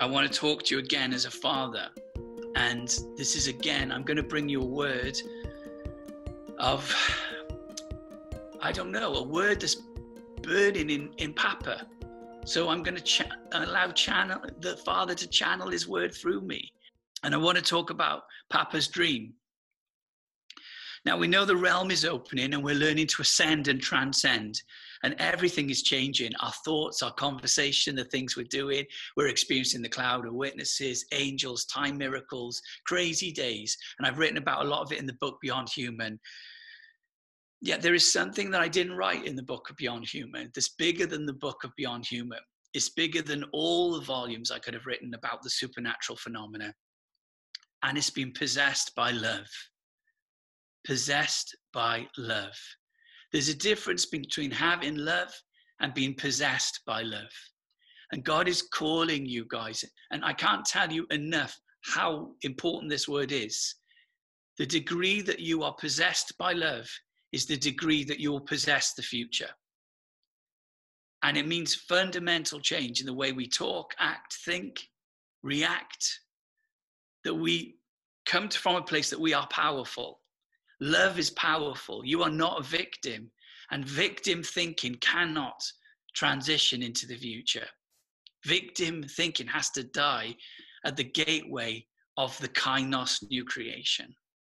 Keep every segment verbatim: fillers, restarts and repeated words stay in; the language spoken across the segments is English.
I want to talk to you again as a father. And this is again, I'm going to bring you a word of, I don't know, a word that's burning in, in Papa. So I'm going to ch- allow channel the Father to channel his word through me. And I want to talk about Papa's dream. Now we know the realm is opening and we're learning to ascend and transcend. And everything is changing. Our thoughts, our conversation, the things we're doing. We're experiencing the cloud of witnesses, angels, time miracles, crazy days. And I've written about a lot of it in the book Beyond Human. Yet there is something that I didn't write in the book of Beyond Human that's bigger than the book of Beyond Human. It's bigger than all the volumes I could have written about the supernatural phenomena. And it's been possessed by love. Possessed by love. There's a difference between having love and being possessed by love. And God is calling you guys. And I can't tell you enough how important this word is. The degree that you are possessed by love is the degree that you will possess the future. And it means fundamental change in the way we talk, act, think, react. That we come from a place that we are powerful. Love is powerful. You are not a victim. And victim thinking cannot transition into the future. Victim thinking has to die at the gateway of the kainos new creation.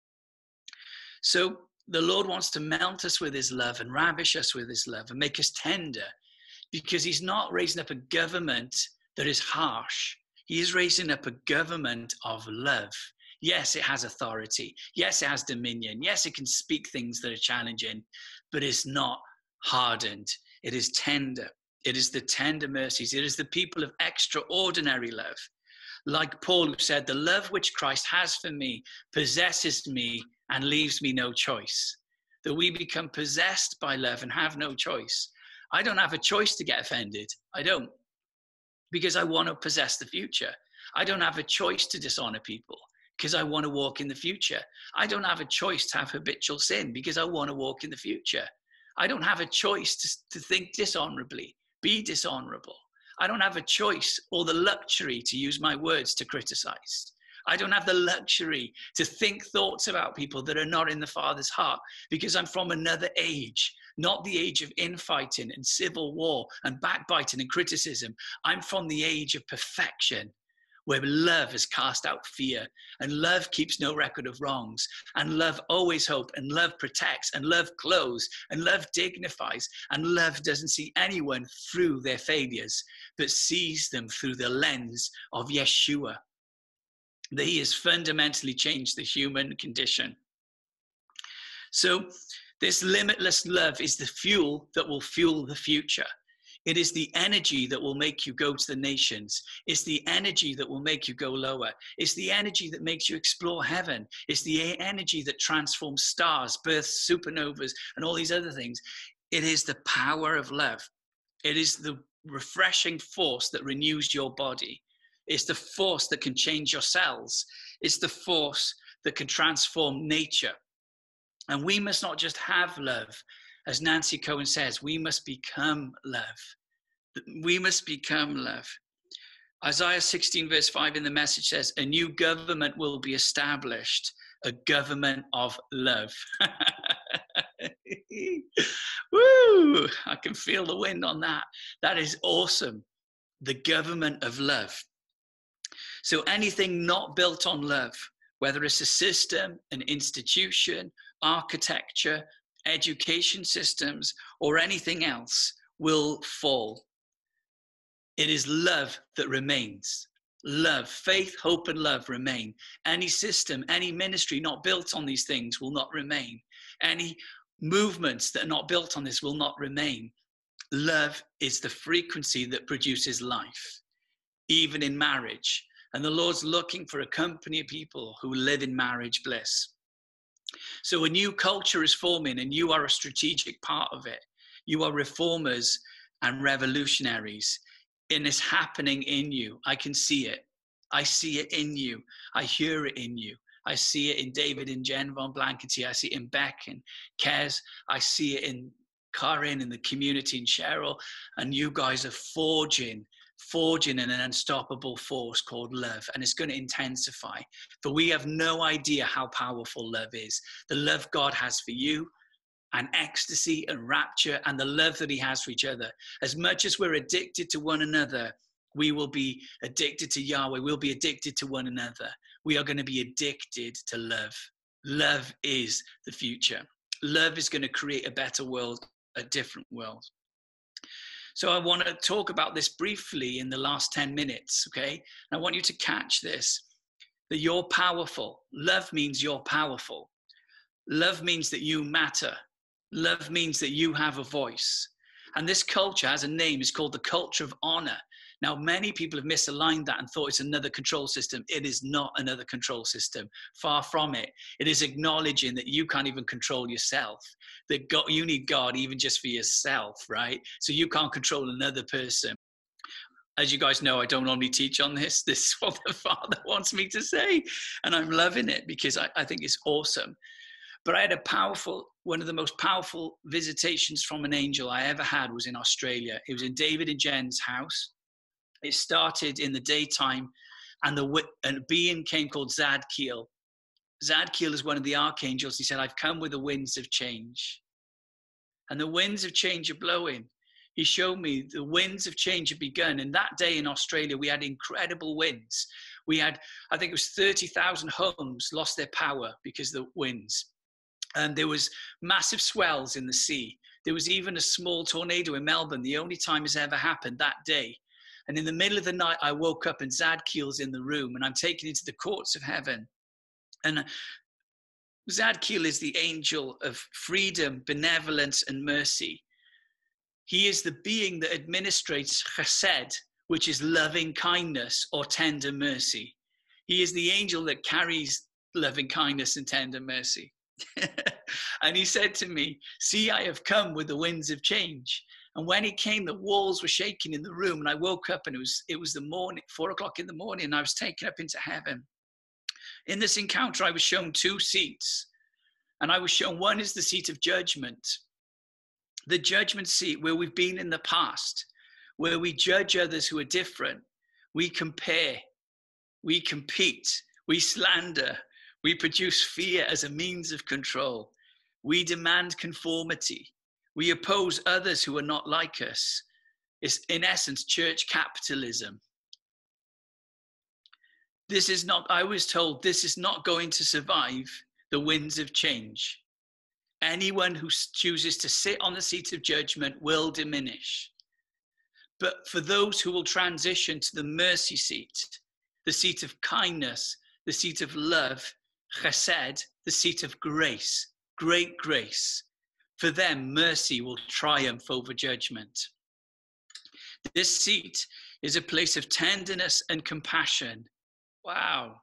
So the Lord wants to melt us with his love and ravish us with his love and make us tender, because he's not raising up a government that is harsh. He is raising up a government of love. Yes, it has authority. Yes, it has dominion. Yes, it can speak things that are challenging, but it's not hardened. It is tender. It is the tender mercies. It is the people of extraordinary love. Like Paul, who said, the love which Christ has for me possesses me and leaves me no choice. That we become possessed by love and have no choice. I don't have a choice to get offended. I don't. Because I want to possess the future. I don't have a choice to dishonor people, because I want to walk in the future. I don't have a choice to have habitual sin, because I want to walk in the future. I don't have a choice to, to think dishonorably, be dishonorable. I don't have a choice or the luxury to use my words to criticize. I don't have the luxury to think thoughts about people that are not in the Father's heart, because I'm from another age, not the age of infighting and civil war and backbiting and criticism. I'm from the age of perfection, where love has cast out fear, and love keeps no record of wrongs, and love always hope, and love protects, and love clothes, and love dignifies, and love doesn't see anyone through their failures, but sees them through the lens of Yeshua. That he has fundamentally changed the human condition. So this limitless love is the fuel that will fuel the future. It is the energy that will make you go to the nations. It's the energy that will make you go lower. It's the energy that makes you explore heaven. It's the energy that transforms stars, births, supernovas, and all these other things. It is the power of love. It is the refreshing force that renews your body. It's the force that can change your cells. It's the force that can transform nature. And we must not just have love. As Nancy Cohen says, we must become love. We must become love. Isaiah sixteen verse five in the Message says, a new government will be established, a government of love. Woo! I can feel the wind on that. That is awesome. The government of love. So anything not built on love, whether it's a system, an institution, architecture, education systems, or anything else, will fall. It is love that remains. Love, faith, hope, and love remain. Any system, any ministry not built on these things will not remain. Any movements that are not built on this will not remain. Love is the frequency that produces life, even in marriage. And the Lord's looking for a company of people who live in marriage bliss. So a new culture is forming, and you are a strategic part of it. You are reformers and revolutionaries. And it's happening in you. I can see it. I see it in you. I hear it in you. I see it in David and Jen von Blankety. I see it in Beck and Kez. I see it in Karin and the community and Cheryl. And you guys are forging forging an unstoppable force called love, and it's going to intensify. For we have no idea how powerful love is. The love God has for you, and ecstasy and rapture, and the love that he has for each other. As much as we're addicted to one another, we will be addicted to Yahweh. We'll be addicted to one another. We are going to be addicted to love. Love is the future. Love is going to create a better world, a different world. So I want to talk about this briefly in the last ten minutes, okay? And I want you to catch this, that you're powerful. Love means you're powerful. Love means that you matter. Love means that you have a voice. And this culture has a name. It's called the culture of honor. Now, many people have misaligned that and thought it's another control system. It is not another control system. Far from it. It is acknowledging that you can't even control yourself. That God, you need God even just for yourself, right? So you can't control another person. As you guys know, I don't normally teach on this. This is what the Father wants me to say. And I'm loving it because I, I think it's awesome. But I had a powerful, one of the most powerful visitations from an angel I ever had was in Australia. It was in David and Jen's house. It started in the daytime, and the and a being came called Zadkiel. Zadkiel is one of the archangels. He said, I've come with the winds of change. And the winds of change are blowing. He showed me the winds of change had begun. And that day in Australia, we had incredible winds. We had, I think it was thirty thousand homes lost their power because of the winds. And there was massive swells in the sea. There was even a small tornado in Melbourne, the only time it's ever happened that day. And in the middle of the night, I woke up and Zadkiel's in the room, and I'm taken into the courts of heaven. And Zadkiel is the angel of freedom, benevolence, and mercy. He is the being that administrates chesed, which is loving kindness or tender mercy. He is the angel that carries loving kindness and tender mercy. And he said to me, see, I have come with the winds of change. And when he came, the walls were shaking in the room. And I woke up, and it was, it was the morning, four o'clock in the morning, and I was taken up into heaven. In this encounter, I was shown two seats. And I was shown one is the seat of judgment. The judgment seat where we've been in the past, where we judge others who are different. We compare, we compete, we slander, we produce fear as a means of control. We demand conformity. We oppose others who are not like us. It's, in essence, church capitalism. This is not, I was told, this is not going to survive the winds of change. Anyone who chooses to sit on the seat of judgment will diminish. But for those who will transition to the mercy seat, the seat of kindness, the seat of love, chesed, the seat of grace, great grace, for them, mercy will triumph over judgment. This seat is a place of tenderness and compassion. Wow.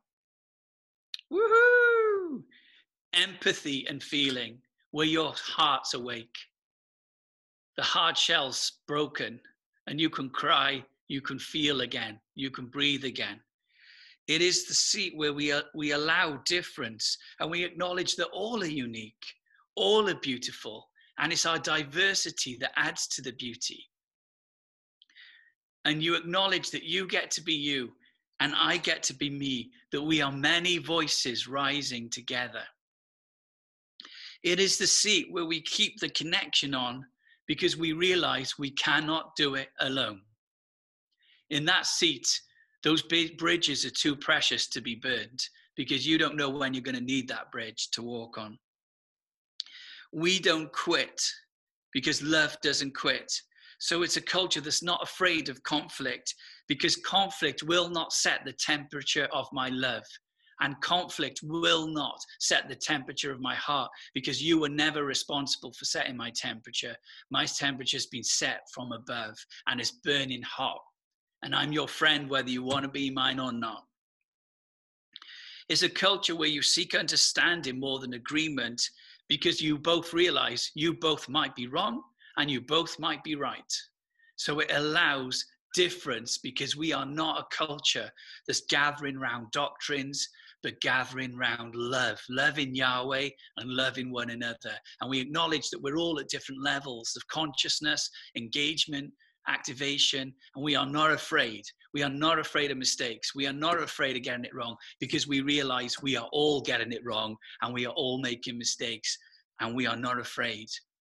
Woohoo! Empathy and feeling, where your heart's awake. The hard shell's broken, and you can cry, you can feel again, you can breathe again. It is the seat where we, are, we allow difference, and we acknowledge that all are unique. All are beautiful, and it's our diversity that adds to the beauty. And you acknowledge that you get to be you, and I get to be me, that we are many voices rising together. It is the seat where we keep the connection on because we realize we cannot do it alone. In that seat, those big bridges are too precious to be burned because you don't know when you're going to need that bridge to walk on. We don't quit because love doesn't quit. So it's a culture that's not afraid of conflict because conflict will not set the temperature of my love. And conflict will not set the temperature of my heart because you were never responsible for setting my temperature. My temperature has been set from above and it's burning hot. And I'm your friend whether you want to be mine or not. It's a culture where you seek understanding more than agreement because you both realize you both might be wrong and you both might be right. So it allows difference because we are not a culture that's gathering around doctrines, but gathering around love, loving Yahweh and loving one another. And we acknowledge that we're all at different levels of consciousness, engagement, activation, and we are not afraid. We are not afraid of mistakes. We are not afraid of getting it wrong, because we realize we are all getting it wrong and we are all making mistakes, and we are not afraid.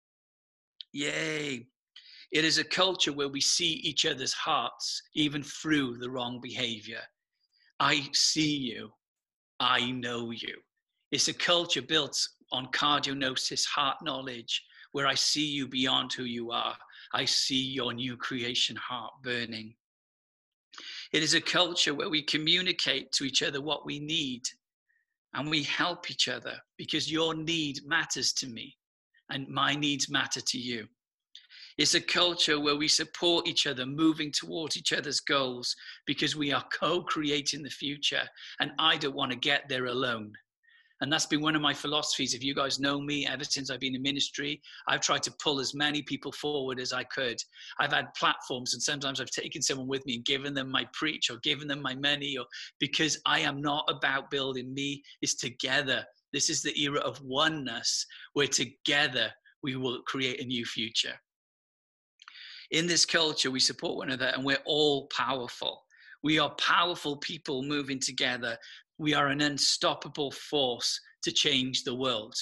Yay. It is a culture where we see each other's hearts, even through the wrong behavior. I see you. I know you. It's a culture built on cardiognosis, heart knowledge, where I see you beyond who you are. I see your new creation heart burning. It is a culture where we communicate to each other what we need, and we help each other, because your need matters to me and my needs matter to you. It's a culture where we support each other, moving towards each other's goals, because we are co-creating the future, and I don't want to get there alone. And that's been one of my philosophies. If you guys know me, ever since I've been in ministry, I've tried to pull as many people forward as I could. I've had platforms, and sometimes I've taken someone with me and given them my preach or given them my money, or because I am not about building me, it's together. This is the era of oneness, where together we will create a new future. In this culture, we support one another, and we're all powerful. We are powerful people moving together. We are an unstoppable force to change the world.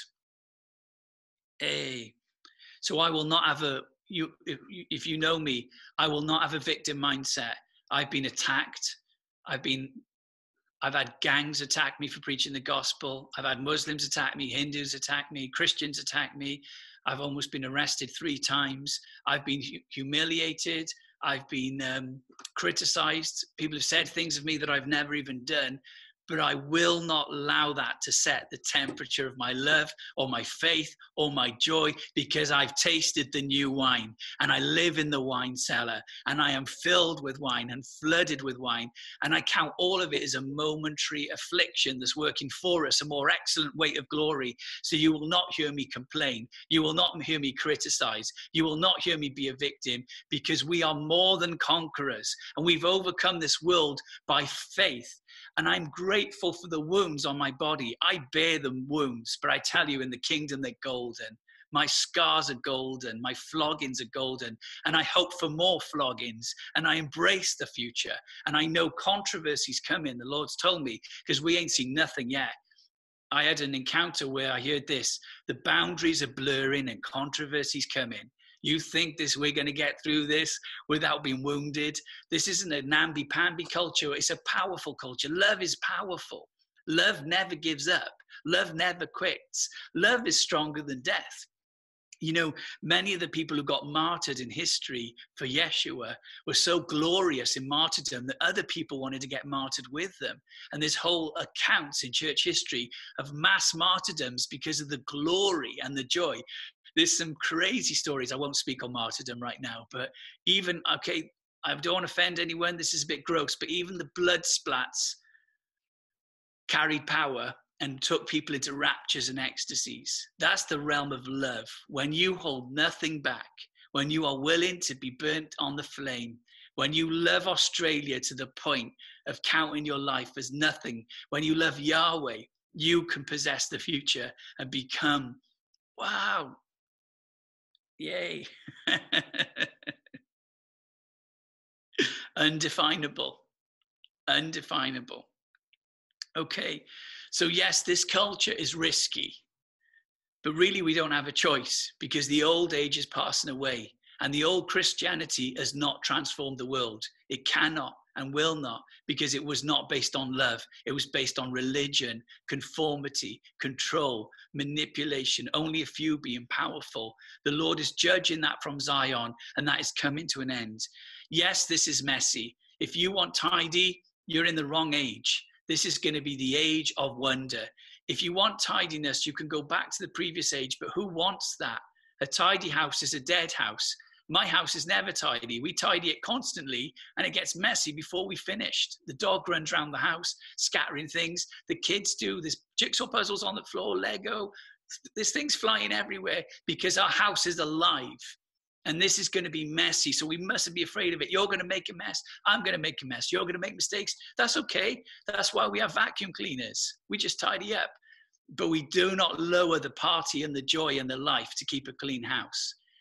Hey. So I will not have a, you, if, if you know me, I will not have a victim mindset. I've been attacked. I've been, I've had gangs attack me for preaching the gospel. I've had Muslims attack me, Hindus attack me, Christians attack me. I've almost been arrested three times. I've been hu- humiliated. I've been um, criticized. People have said things of me that I've never even done. But I will not allow that to set the temperature of my love or my faith or my joy, because I've tasted the new wine, and I live in the wine cellar, and I am filled with wine and flooded with wine. And I count all of it as a momentary affliction that's working for us, a more excellent weight of glory. So you will not hear me complain. You will not hear me criticize. You will not hear me be a victim, because we are more than conquerors, and we've overcome this world by faith. And I'm grateful for the wounds on my body. I bear the wounds, but I tell you, in the kingdom, they're golden. My scars are golden. My floggings are golden. And I hope for more floggings. And I embrace the future. And I know controversies coming. The Lord's told me, because we ain't seen nothing yet. I had an encounter where I heard this: the boundaries are blurring and controversies coming. You think this, we're going to get through this without being wounded? This isn't a namby-pamby culture. It's a powerful culture. Love is powerful. Love never gives up. Love never quits. Love is stronger than death. You know, many of the people who got martyred in history for Yeshua were so glorious in martyrdom that other people wanted to get martyred with them. And there's whole accounts in church history of mass martyrdoms because of the glory and the joy. There's some crazy stories. I won't speak on martyrdom right now, but even, okay, I don't want to offend anyone. This is a bit gross, but even the blood splats carried power and took people into raptures and ecstasies. That's the realm of love. When you hold nothing back, when you are willing to be burnt on the flame, when you love Australia to the point of counting your life as nothing, when you love Yahweh, you can possess the future and become, wow, yay. Undefinable. Undefinable. Okay, so yes, this culture is risky, but really we don't have a choice, because the old age is passing away, and the old Christianity has not transformed the world. It cannot and will not, because it was not based on love. It was based on religion, conformity, control, manipulation, only a few being powerful. The Lord is judging that from Zion, and that is coming to an end. Yes, this is messy. If you want tidy, you're in the wrong age. This is going to be the age of wonder. If you want tidiness, you can go back to the previous age, but who wants that? A tidy house is a dead house. My house is never tidy. We tidy it constantly, and it gets messy before we finished. The dog runs around the house, scattering things. The kids do. There's jigsaw puzzles on the floor, Lego. There's things flying everywhere, because our house is alive. And this is going to be messy, so we mustn't be afraid of it. You're going to make a mess. I'm going to make a mess. You're going to make mistakes. That's okay. That's why we have vacuum cleaners. We just tidy up. But we do not lower the party and the joy and the life to keep a clean house.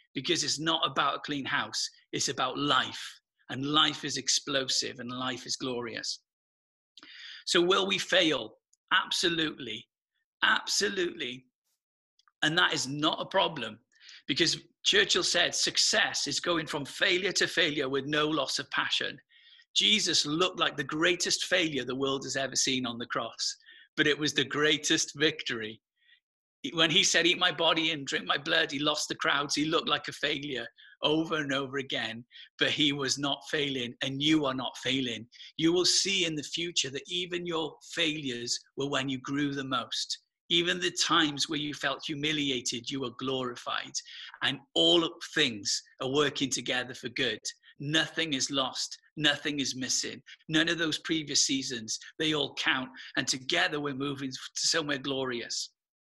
because it's not about a clean house. It's about life, and life is explosive and life is glorious. So will we fail? Absolutely. Absolutely. And that is not a problem, because Churchill said success is going from failure to failure with no loss of passion. Jesus looked like the greatest failure the world has ever seen on the cross, but it was the greatest victory. When he said, eat my body and drink my blood, he lost the crowds. He looked like a failure over and over again, but he was not failing, and you are not failing. You will see in the future that even your failures were when you grew the most. Even the times where you felt humiliated, you were glorified, and all things are working together for good. Nothing is lost. Nothing is missing. None of those previous seasons, they all count, and together we're moving to somewhere glorious.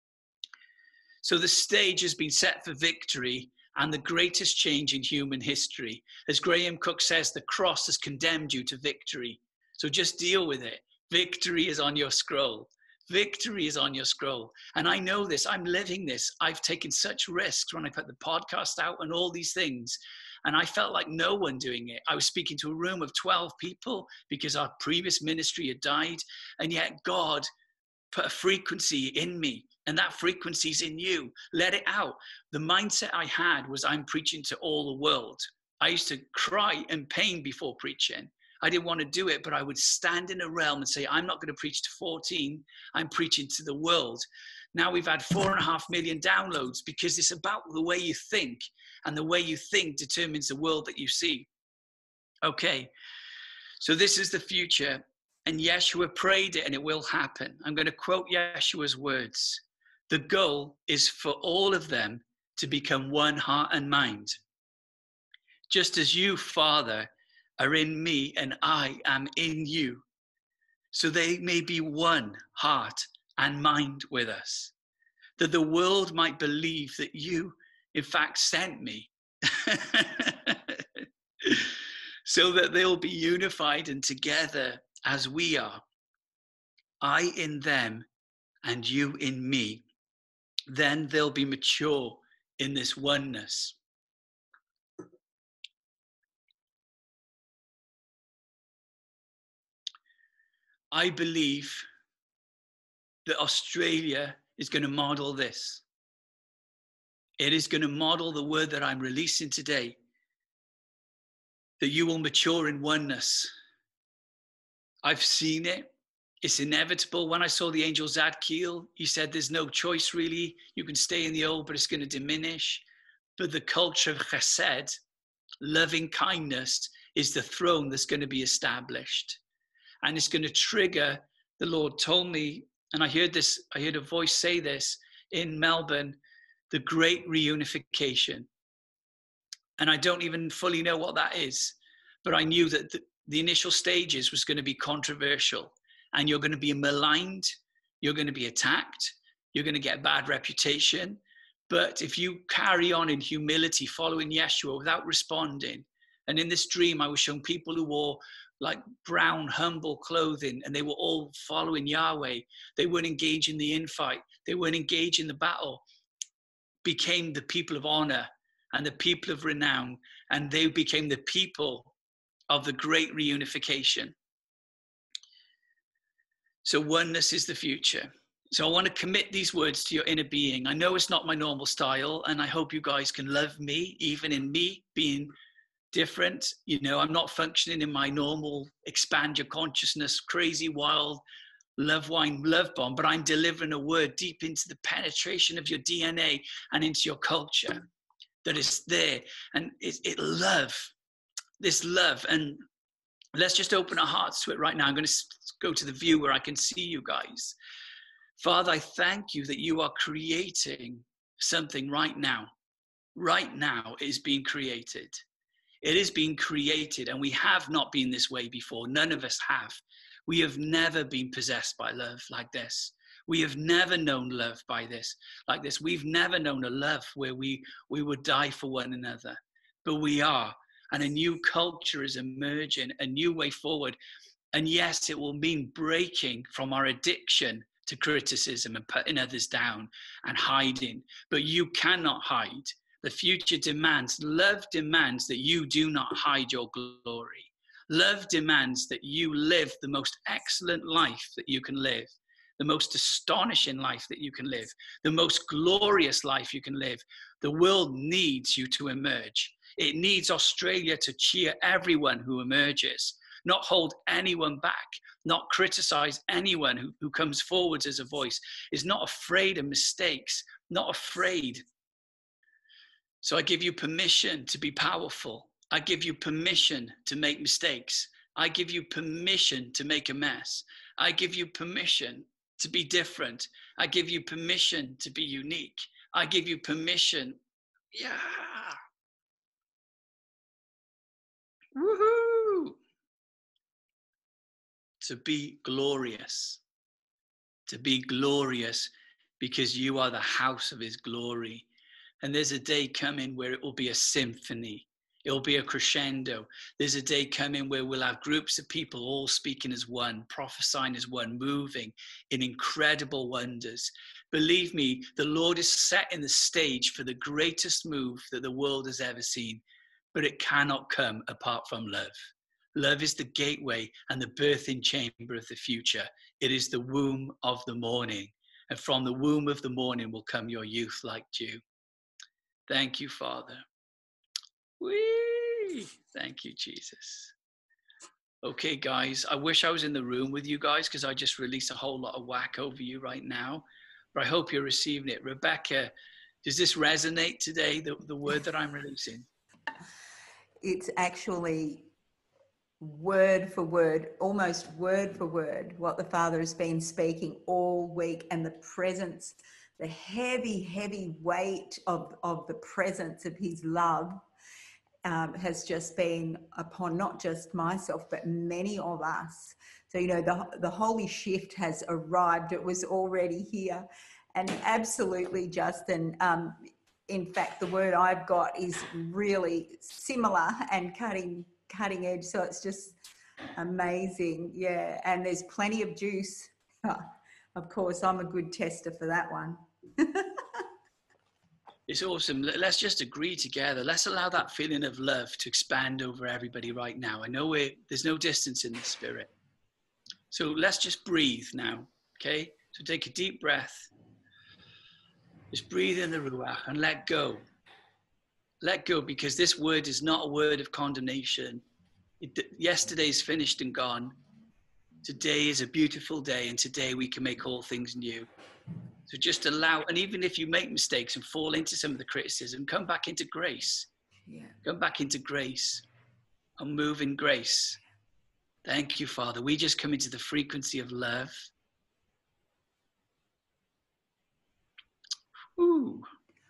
So the stage has been set for victory and the greatest change in human history. As Graham Cook says, the cross has condemned you to victory. So just deal with it. Victory is on your scroll. Victory is on your scroll. And I know this. I'm living this. I've taken such risks when I put the podcast out and all these things. And I felt like no one doing it. I was speaking to a room of twelve people because our previous ministry had died. And yet God put a frequency in me, and that frequency's in you. Let it out. The mindset I had was I'm preaching to all the world. I used to cry in pain before preaching. I didn't want to do it, but I would stand in a realm and say, I'm not going to preach to fourteen. I'm preaching to the world. Now we've had four and a half million downloads because it's about the way you think, and the way you think determines the world that you see. Okay, so this is the future. And Yeshua prayed it, and it will happen. I'm going to quote Yeshua's words. The goal is for all of them to become one heart and mind. Just as you, Father, are in me and I am in you, so they may be one heart and mind with us, that the world might believe that you, in fact, sent me, so that they'll be unified and together as we are, I in them and you in me. Then they'll be mature in this oneness. I believe that Australia is going to model this. It is going to model the word that I'm releasing today, that you will mature in oneness. I've seen it. It's inevitable. When I saw the angel Zadkiel, he said there's no choice really. You can stay in the old, but it's going to diminish. But the culture of chesed, loving kindness, is the throne that's going to be established. And it's going to trigger, the Lord told me, and I heard this, I heard a voice say this in Melbourne, the great reunification. And I don't even fully know what that is, but I knew that the, the initial stages was going to be controversial, and you're going to be maligned, you're going to be attacked, you're going to get a bad reputation. But if you carry on in humility, following Yeshua without responding, and in this dream, I was showing people who wore like brown, humble clothing, and they were all following Yahweh. They weren't engaged in the infight. They weren't engaged in the battle. Became the people of honor and the people of renown, and they became the people of the great reunification. So oneness is the future. So I want to commit these words to your inner being. I know it's not my normal style, and I hope you guys can love me, even in me being different. You know, I'm not functioning in my normal expand your consciousness, crazy, wild, love wine, love bomb, but I'm delivering a word deep into the penetration of your D N A and into your culture that is there. And it, it love, this love. And let's just open our hearts to it right now. I'm going to go to the view where I can see you guys. Father, I thank you that you are creating something right now. Right now it is being created. It is being created, and we have not been this way before. None of us have. We have never been possessed by love like this. We have never known love by this, like this. We've never known a love where we, we would die for one another, but we are. And a new culture is emerging, a new way forward. And yes, it will mean breaking from our addiction to criticism and putting others down and hiding. But you cannot hide, The future demands, love demands that you do not hide your glory. Love demands that you live the most excellent life that you can live, the most astonishing life that you can live, the most glorious life you can live. The world needs you to emerge. It needs Australia to cheer everyone who emerges, not hold anyone back, not criticize anyone who, who comes forward as a voice, is not afraid of mistakes, not afraid. So I give you permission to be powerful. I give you permission to make mistakes. I give you permission to make a mess. I give you permission to be different. I give you permission to be unique. I give you permission. Yeah. Woohoo! To be glorious. To be glorious because you are the house of his glory. And there's a day coming where it will be a symphony. It'll be a crescendo. There's a day coming where we'll have groups of people all speaking as one, prophesying as one, moving in incredible wonders. Believe me, the Lord is setting the stage for the greatest move that the world has ever seen, but it cannot come apart from love. Love is the gateway and the birthing chamber of the future. It is the womb of the morning. And from the womb of the morning will come your youth like dew. Thank you, Father. Whee! Thank you, Jesus. Okay, guys, I wish I was in the room with you guys because I just released a whole lot of whack over you right now. But I hope you're receiving it. Rebecca, does this resonate today, the, the word that I'm releasing? It's actually word for word, almost word for word, what the Father has been speaking all week, and the presence, the heavy, heavy weight of, of the presence of his love um, has just been upon not just myself, but many of us. So, you know, the, the holy shift has arrived. It was already here. And absolutely, Justin, um, in fact, the word I've got is really similar and cutting cutting edge. So it's just amazing. Yeah. And there's plenty of juice. Of course, I'm a good tester for that one. It's awesome. Let's just agree together. Let's allow that feeling of love to expand over everybody right now. I know we're, there's no distance in the spirit. So let's just breathe now. Okay. So take a deep breath. Just breathe in the Ruach and let go. Let go, because this word is not a word of condemnation. It, yesterday's finished and gone. Today is a beautiful day, and today we can make all things new. So just allow, and even if you make mistakes and fall into some of the criticism, come back into grace. Yeah. Come back into grace and move in grace. Thank you, Father. We just come into the frequency of love. Ooh.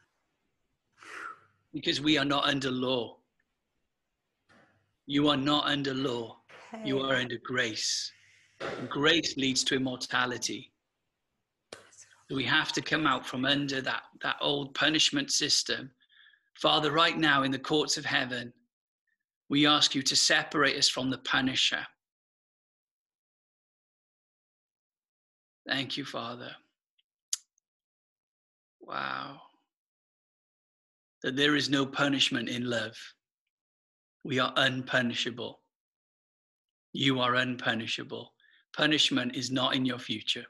Because we are not under law. You are not under law. Hey. You are under grace. And grace leads to immortality. So we have to come out from under that, that old punishment system. Father, right now in the courts of heaven, we ask you to separate us from the punisher. Thank you, Father. Wow. That there is no punishment in love. We are unpunishable. You are unpunishable. Punishment is not in your future.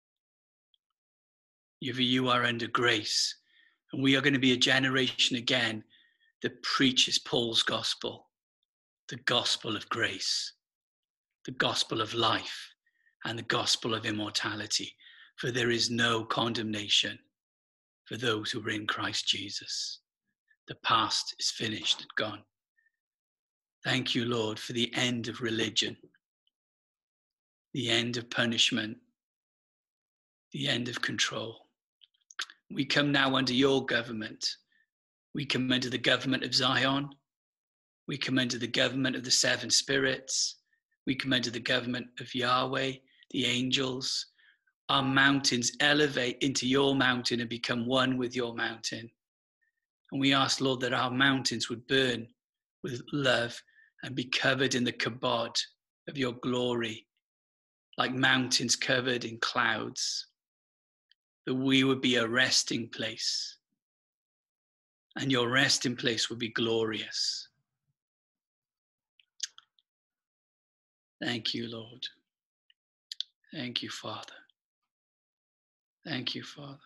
You are under grace. And we are going to be a generation again that preaches Paul's gospel, the gospel of grace, the gospel of life, and the gospel of immortality. For there is no condemnation for those who are in Christ Jesus. The past is finished and gone. Thank you, Lord, for the end of religion, the end of punishment, the end of control. We come now under your government. We come under the government of Zion. We come under the government of the seven spirits. We come under the government of Yahweh, the angels. Our mountains elevate into your mountain and become one with your mountain. And we ask, Lord, that our mountains would burn with love and be covered in the kabod of your glory, like mountains covered in clouds, that we would be a resting place, and your resting place would be glorious. Thank you, Lord. Thank you, Father. Thank you, Father.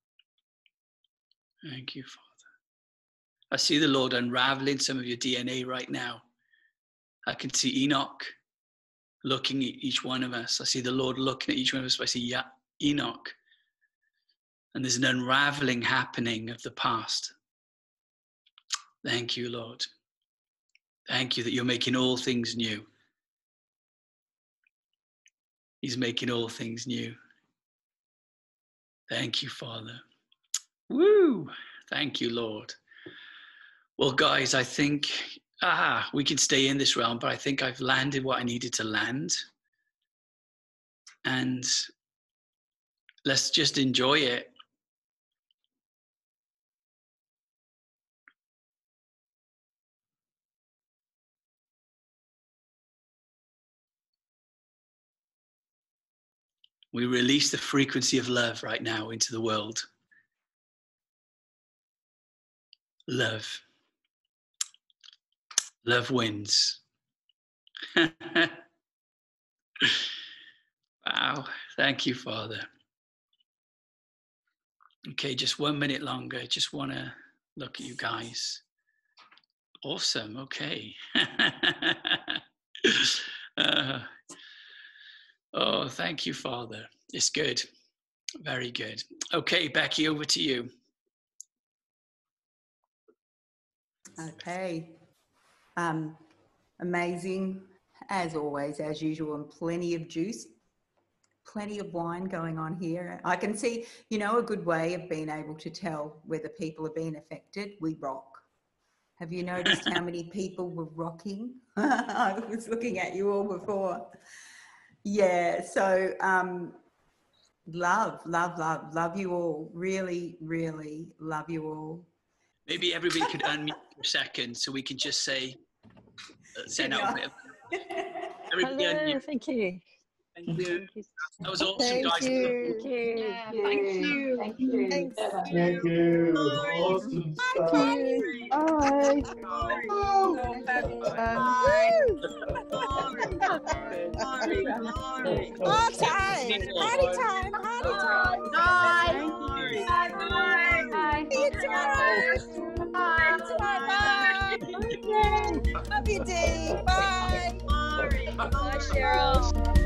Thank you, Father. I see the Lord unraveling some of your D N A right now. I can see Enoch looking at each one of us. I see the Lord looking at each one of us. I see yeah, Enoch. And there's an unraveling happening of the past. Thank you, Lord. Thank you that you're making all things new. He's making all things new. Thank you, Father. Woo! Thank you, Lord. Well, guys, I think ah, we can stay in this realm, but I think I've landed what I needed to land. And let's just enjoy it. We release the frequency of love right now into the world. Love. Love wins. Wow. Thank you, Father. Okay, just one minute longer. Just want to look at you guys. Awesome. Okay. uh, oh, thank you, Father. It's good. Very good. Okay, Becky, over to you. Okay. Um, amazing, as always, as usual, and plenty of juice, plenty of wine going on here. I can see, you know, a good way of being able to tell whether people are being affected. We rock. Have you noticed how many people were rocking? I was looking at you all before. Yeah, so um, love, love, love, love you all. Really, really love you all. Maybe everybody could unmute for a second so we can just say, uh, send out a bit of... Everybody Hello, unmute. thank you. Thank you. Thank you. That was awesome, Thank guys. you. Thank you. Yeah, thank you. Thank you. Thanks. Thank you. Awesome stuff. Thank you. Bye. So fabulous. Bye. All time. Party time. Party time. Bye. Bye. Bye. See you tomorrow. Bye. Bye. Love you, Dee. Bye. Bye, Cheryl.